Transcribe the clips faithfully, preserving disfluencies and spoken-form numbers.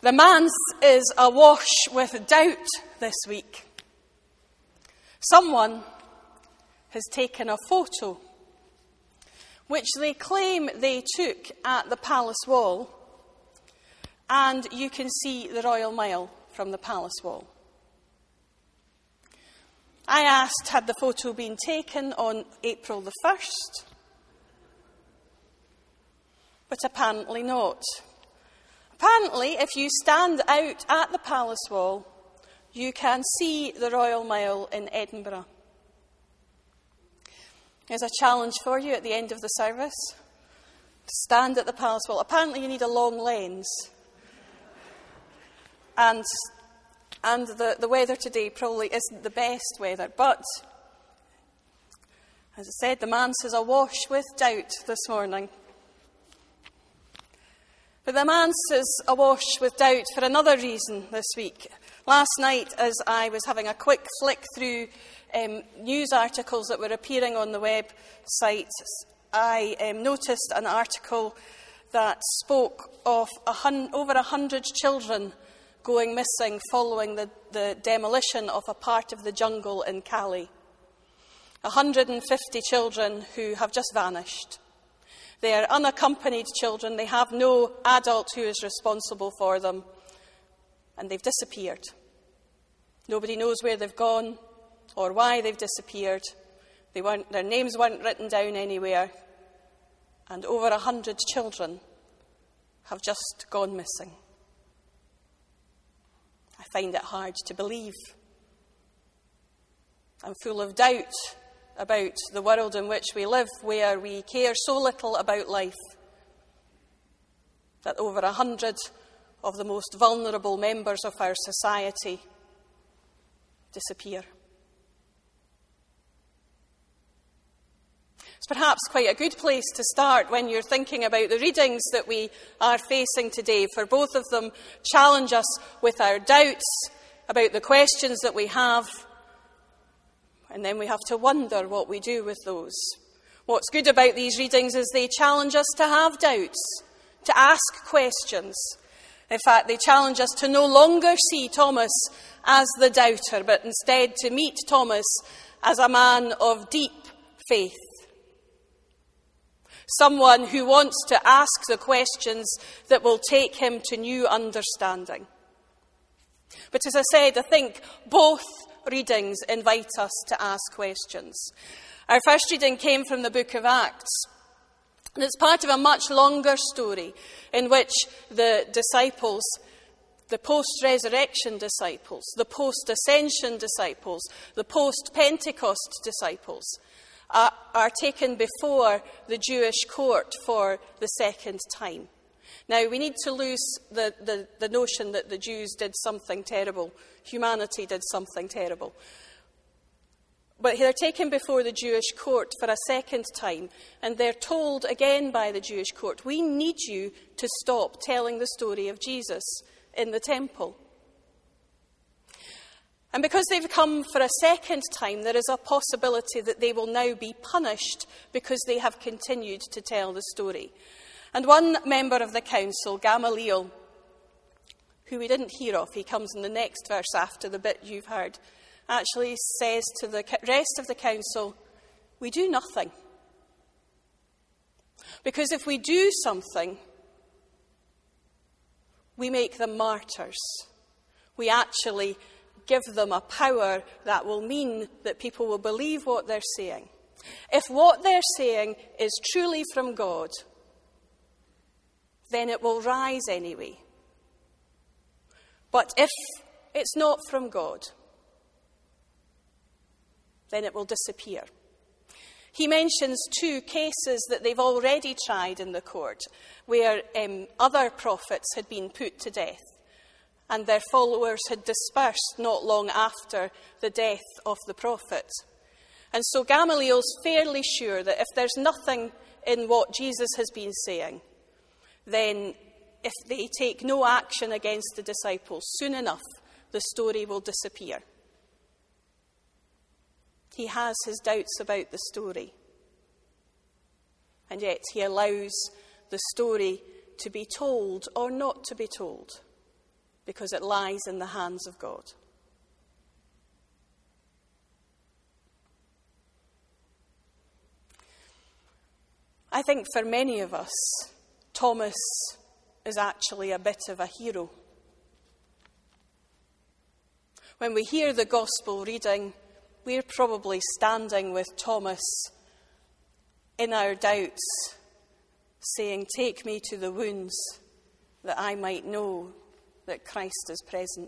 The manse is awash with doubt this week. Someone has taken a photo, which they claim they took at the palace wall, and you can see the Royal Mile from the palace wall. I asked, had the photo been taken on April the first? But apparently not. Apparently, if you stand out at the palace wall, you can see the Royal Mile in Edinburgh. There's a challenge for you at the end of the service. Stand at the palace wall. Apparently you need a long lens. And, and the, the weather today probably isn't the best weather. But, as I said, the manse is awash with doubt this morning. But the manse is awash with doubt for another reason this week. Last night, as I was having a quick flick through um, news articles that were appearing on the website, I um, noticed an article that spoke of a hun- over a hundred children going missing following the, the demolition of a part of the jungle in Cali. one hundred fifty children who have just vanished. They are unaccompanied children. They have no adult who is responsible for them. And they've disappeared. Nobody knows where they've gone or why they've disappeared. They weren't, their names weren't written down anywhere. And over a hundred children have just gone missing. I find it hard to believe. I'm full of doubt about the world in which we live, where we care so little about life, that over a hundred of the most vulnerable members of our society disappear. It's perhaps quite a good place to start when you're thinking about the readings that we are facing today, for both of them challenge us with our doubts about the questions that we have. And then we have to wonder what we do with those. What's good about these readings is they challenge us to have doubts, to ask questions. In fact, they challenge us to no longer see Thomas as the doubter, but instead to meet Thomas as a man of deep faith. Someone who wants to ask the questions that will take him to new understanding. But as I said, I think both readings invite us to ask questions. Our first reading came from the book of Acts, and it's part of a much longer story in which the disciples, the post-resurrection disciples, the post-ascension disciples, the post-Pentecost disciples are, are taken before the Jewish court for the second time. Now, we need to lose the, the, the notion that the Jews did something terrible. Humanity did something terrible. But they're taken before the Jewish court for a second time, and they're told again by the Jewish court, we need you to stop telling the story of Jesus in the temple. And because they've come for a second time, there is a possibility that they will now be punished because they have continued to tell the story. And one member of the council, Gamaliel, who we didn't hear of, he comes in the next verse after the bit you've heard, actually says to the rest of the council, we do nothing. Because if we do something, we make them martyrs. We actually give them a power that will mean that people will believe what they're saying. If what they're saying is truly from God, then it will rise anyway. But if it's not from God, then it will disappear. He mentions two cases that they've already tried in the court, where um, other prophets had been put to death, and their followers had dispersed not long after the death of the prophet. And so Gamaliel's fairly sure that if there's nothing in what Jesus has been saying, then if they take no action against the disciples, soon enough the story will disappear. He has his doubts about the story, and yet he allows the story to be told or not to be told. because it lies in the hands of God. I think for many of us, Thomas is actually a bit of a hero. When we hear the gospel reading, we're probably standing with Thomas in our doubts, saying, "Take me to the wounds, that I might know that Christ is present."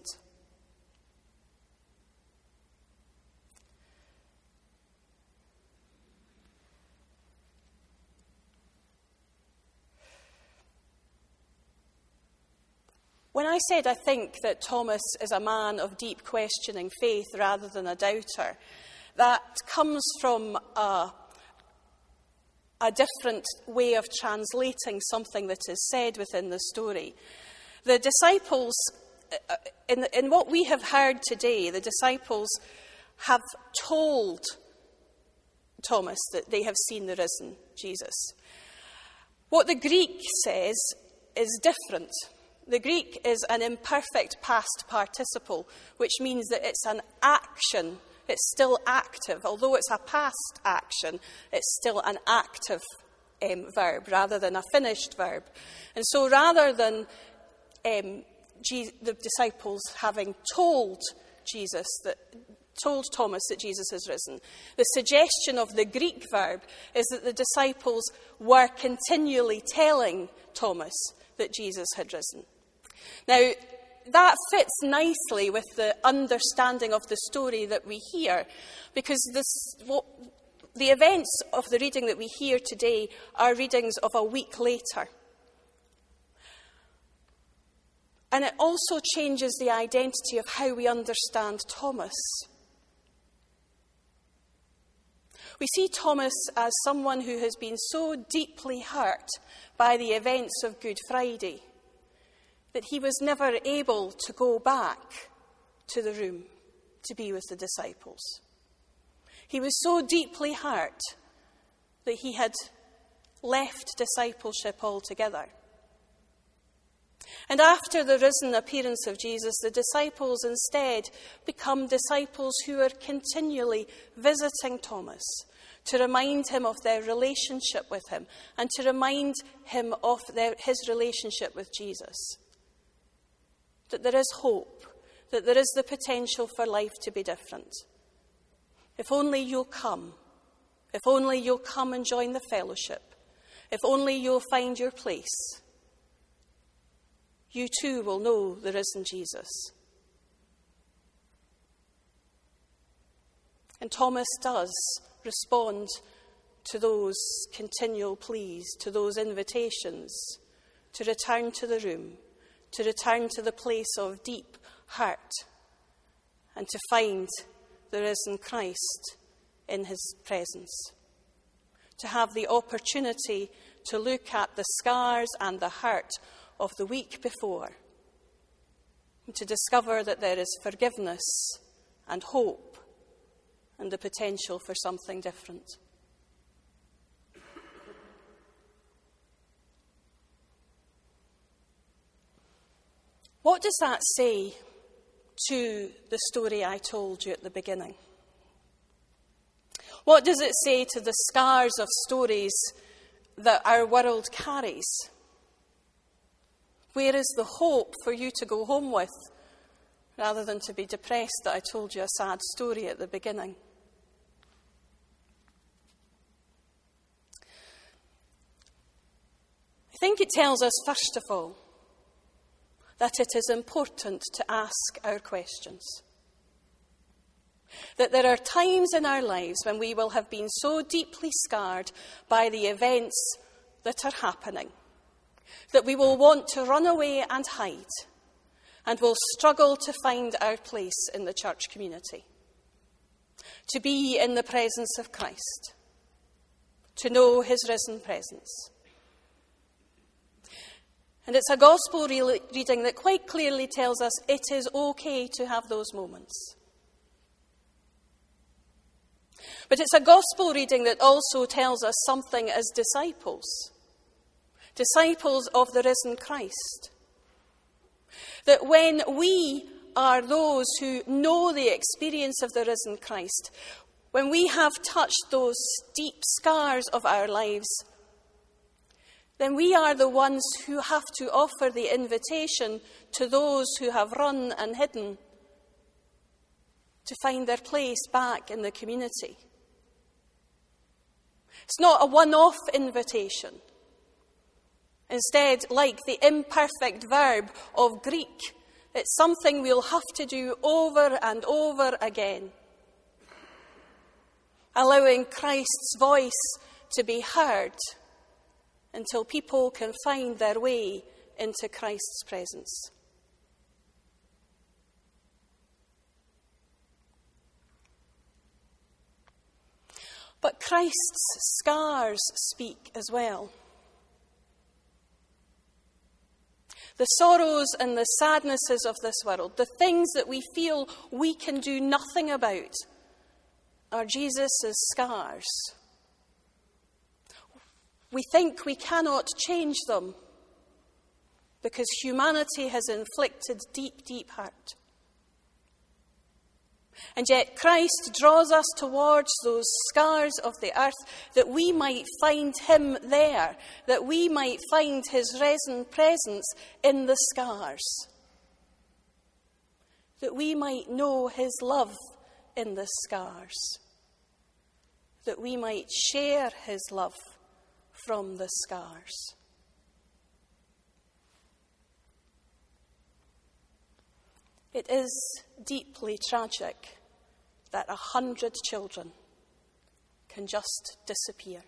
When I said I think that Thomas is a man of deep questioning faith rather than a doubter, that comes from a, a different way of translating something that is said within the story. The disciples, in, in what we have heard today, the disciples have told Thomas that they have seen the risen Jesus. What the Greek says is different. The Greek is an imperfect past participle, which means that it's an action. It's still active. Although it's a past action, it's still an active um, verb rather than a finished verb. And so rather than um, Je- the disciples having told Jesus that told Thomas that Jesus has risen, the suggestion of the Greek verb is that the disciples were continually telling Thomas that Jesus had risen. Now, that fits nicely with the understanding of the story that we hear, because this, what, the events of the reading that we hear today are readings of a week later. And it also changes the identity of how we understand Thomas. We see Thomas as someone who has been so deeply hurt by the events of Good Friday that he was never able to go back to the room to be with the disciples. He was so deeply hurt that he had left discipleship altogether. And after the risen appearance of Jesus, the disciples instead become disciples who are continually visiting Thomas to remind him of their relationship with him and to remind him of their, his relationship with Jesus. That there is hope, that there is the potential for life to be different. If only you'll come, if only you'll come and join the fellowship, if only you'll find your place, you too will know the risen Jesus. And Thomas does respond to those continual pleas, to those invitations to return to the room, to return to the place of deep hurt and to find the risen Christ in his presence. To have the opportunity to look at the scars and the hurt of the week before and to discover that there is forgiveness and hope and the potential for something different. What does that say to the story I told you at the beginning? What does it say to the scars of stories that our world carries? Where is the hope for you to go home with, rather than to be depressed that I told you a sad story at the beginning? I think it tells us, first of all, that it is important to ask our questions. That there are times in our lives when we will have been so deeply scarred by the events that are happening that we will want to run away and hide and will struggle to find our place in the church community, to be in the presence of Christ, to know his risen presence. And it's a gospel re- reading that quite clearly tells us it is okay to have those moments. But it's a gospel reading that also tells us something as disciples, disciples of the risen Christ. That when we are those who know the experience of the risen Christ, when we have touched those deep scars of our lives, then we are the ones who have to offer the invitation to those who have run and hidden to find their place back in the community. It's not a one-off invitation. Instead, like the imperfect verb of Greek, it's something we'll have to do over and over again, allowing Christ's voice to be heard until people can find their way into Christ's presence. But Christ's scars speak as well. The sorrows and the sadnesses of this world, the things that we feel we can do nothing about, are Jesus' scars. We think we cannot change them because humanity has inflicted deep, deep hurt. And yet Christ draws us towards those scars of the earth that we might find him there, that we might find his risen presence in the scars, that we might know his love in the scars, that we might share his love from the scars. It is deeply tragic that a hundred children can just disappear.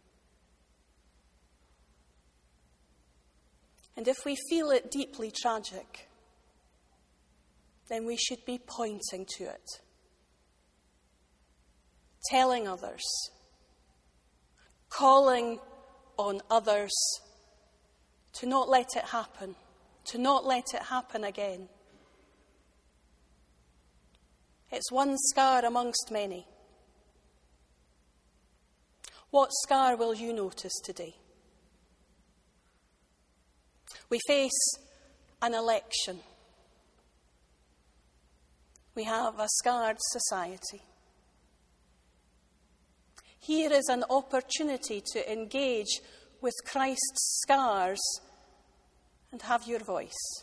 And if we feel it deeply tragic, then we should be pointing to it, telling others, calling on others to not let it happen, to not let it happen again. It's one scar amongst many. What scar will you notice today? We face an election. We have a scarred society. Here is an opportunity to engage with Christ's scars and have your voice.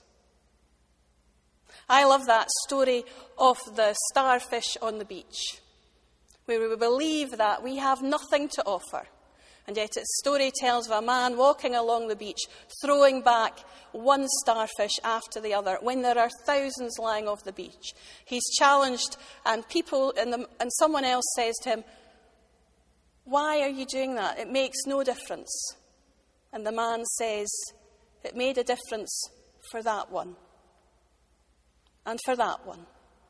I love that story of the starfish on the beach, where we believe that we have nothing to offer. And yet its story tells of a man walking along the beach, throwing back one starfish after the other, when there are thousands lying off the beach. He's challenged, and people and, the, and someone else says to him, "Why are you doing that? It makes no difference." And the man says, "It made a difference for that one. And for that one."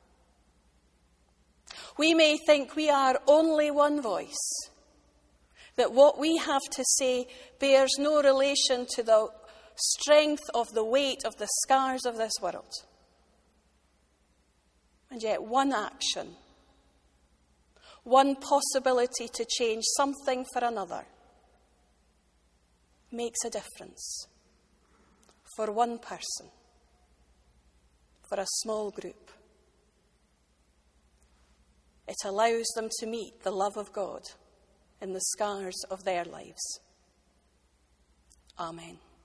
We may think we are only one voice, that what we have to say bears no relation to the strength of the weight of the scars of this world. And yet one action, one possibility to change something for another, makes a difference for one person, for a small group. It allows them to meet the love of God in the scars of their lives. Amen.